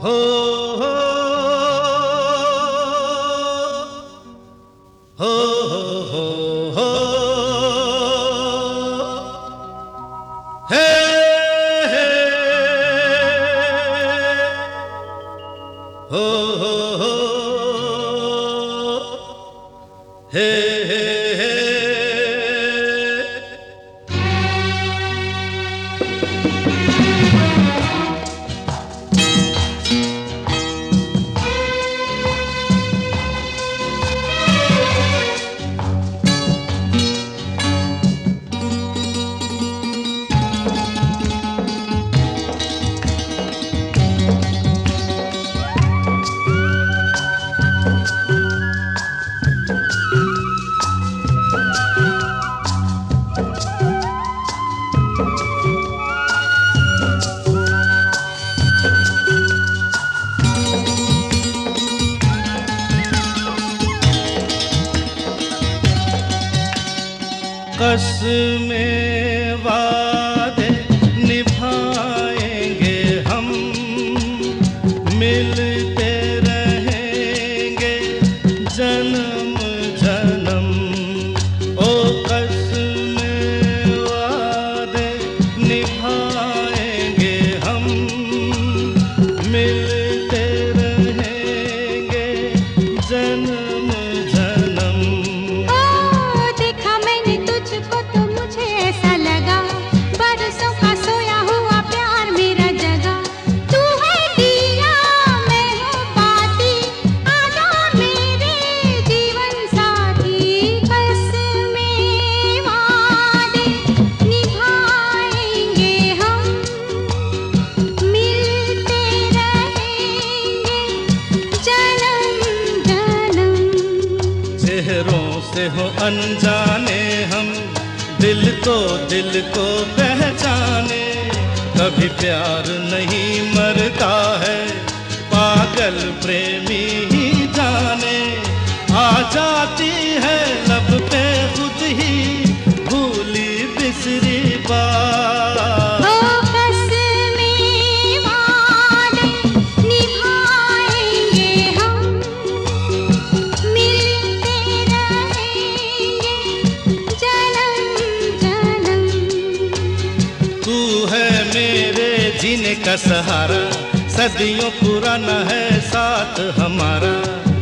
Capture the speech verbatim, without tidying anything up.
हो हो हो हो हो हे हे हो हो हो हे हे हे कसमें वादे निभाएंगे हम, मिलते रहेंगे जन्म जन्म। ओ कसमें वादे निभाएंगे हम, मिलते रहेंगे जन्म से हो अनजाने हम, दिल को दिल को पहचाने। कभी प्यार नहीं मरता है, पागल प्रेमी ही जाने। आ जाती है लब पे खुद ही भूली बिसरी बात। जीने का सहारा, सदियों पुराना है साथ हमारा।